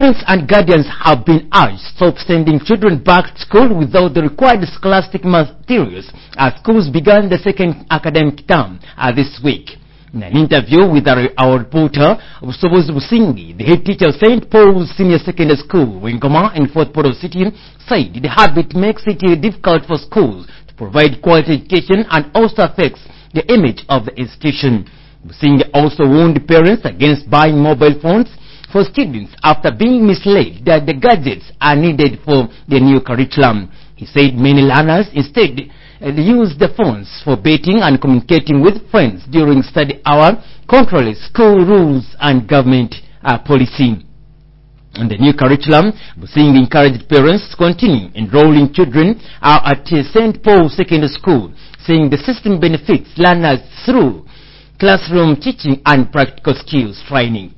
Parents and guardians have been urged to stop sending children back to school without the required scholastic materials as schools began the second academic term this week. In an interview with our reporter, Busobozi Busingi, the head teacher of St. Paul's Senior Secondary School, Wingoma in Fort Portal City, said the habit makes it difficult for schools to provide quality education and also affects the image of the institution. Busingi also warned parents against buying mobile phones for students after being misled that the gadgets are needed for the new curriculum. He said many learners instead use the phones for betting and communicating with friends during study hour, contrary to school rules and government policy. In the new curriculum, Busingi encouraged parents to continue enrolling children at St. Paul's Secondary School, saying the system benefits learners through classroom teaching and practical skills training.